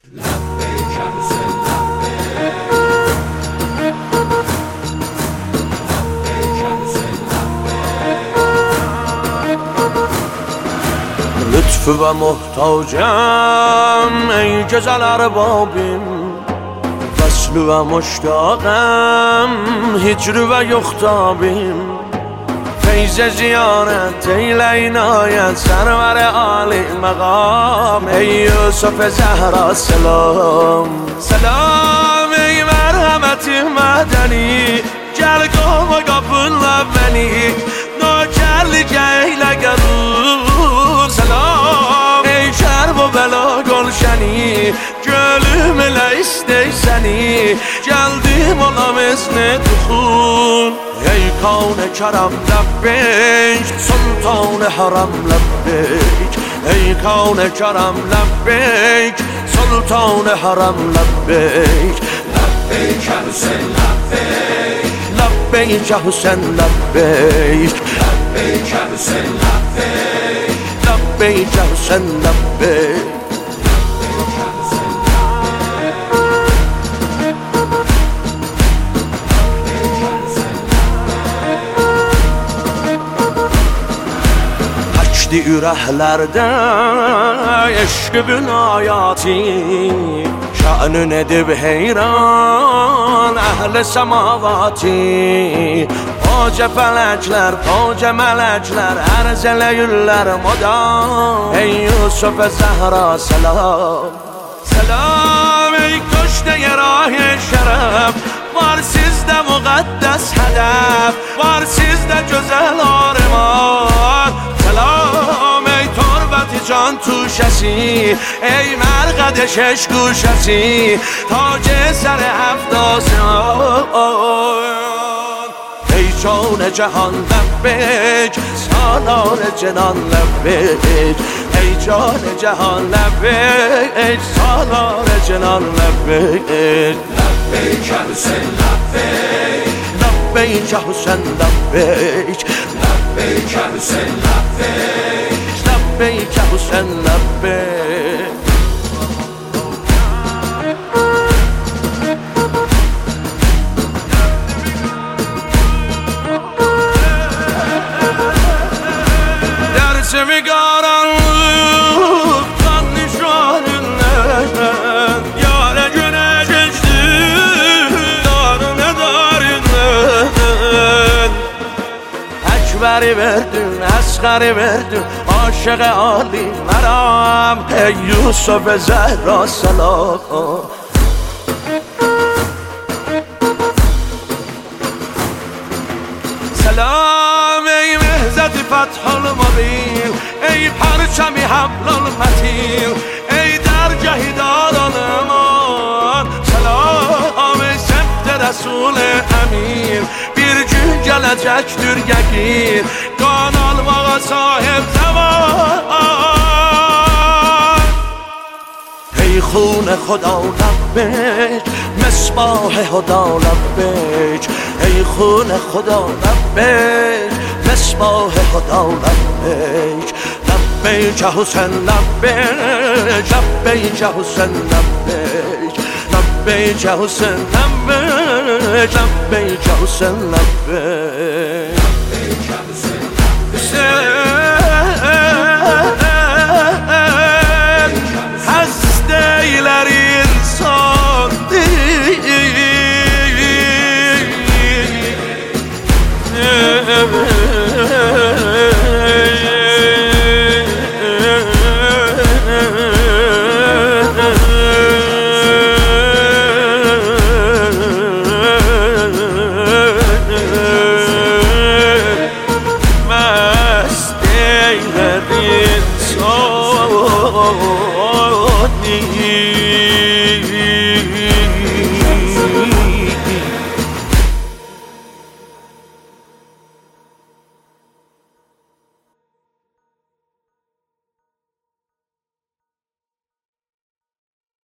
لطف و محتاجم ای جزل اربابیم، وصل و مشتاقم هجر و یختابیم. فیض زیارت ای لینایت سرور عالی مقام، ای یوسف زهرا سلام. سلام ey merhameti madeni, gel kovma kapınla beni, nökerlik eyle garur. Selam ey şer bu bela gülşeni, gönlüm ile isteyseni, geldim olam esne duhul. Ey kavne kerem lebbeyk, sultan haram lebbeyk. Ey kavne kerem lebbeyk, sultan haram lebbeyk. Lebbeyk ya Hüseyin lebbeyk, lebbeyk ya Hüseyin lebbeyk. lebbeyk ya Hüseyin lebbeyk, lebbeyk ya Hüseyin lebbeyk. Açdı ürəhlerde eşqibin ayati, şanın edib heyran əhl-i semavati. Koca felekler, koca melekler arz eləyirlər modam, ey Yusuf Zəhra selam. Selam ey köşte-i rah-i şeref, var sizde müqəddəs hədəf, var sizde güzel arman. Selam ey turbeti can tuşesi, ey merqəd-i şeş guşesi, tac-ı sər heft asman. ey can cihan lebbeyk, salar cinan lebbeyk. ey can cihan lebbeyk, salar cinan lebbeyk. lebbeyk ya Hüseyin lebbeyk, lebbeyk ya Hüseyin lebbeyk. lebbeyk ya Hüseyin lebbeyk, lebbeyk ya Hüseyin lebbeyk. Dersimi karanlık kan nişanından, yâre güne geçti darine darinden. Ekberi verdin, asgari verdin, aşık-ı âli meram, ey Yusuf Zehra selam. Selam ey mehzet-i fethul mubin, ey parçam-i hablul metin, ey dergah-i dar-ı-aman. Selam ey sebt-i Resul-i emin, bir gün gelecektir yakin, kan almağa sahip zaman. ey خون خدا لبیک، مصباح هدا لبیک. ای خون خدا لبیک، مصباح هدا لبیک. لبیک یا حسین لبیک، لبیک یا حسین لبیک. لبیک یا حسین لبیک، لبیک یا حسین لبیک.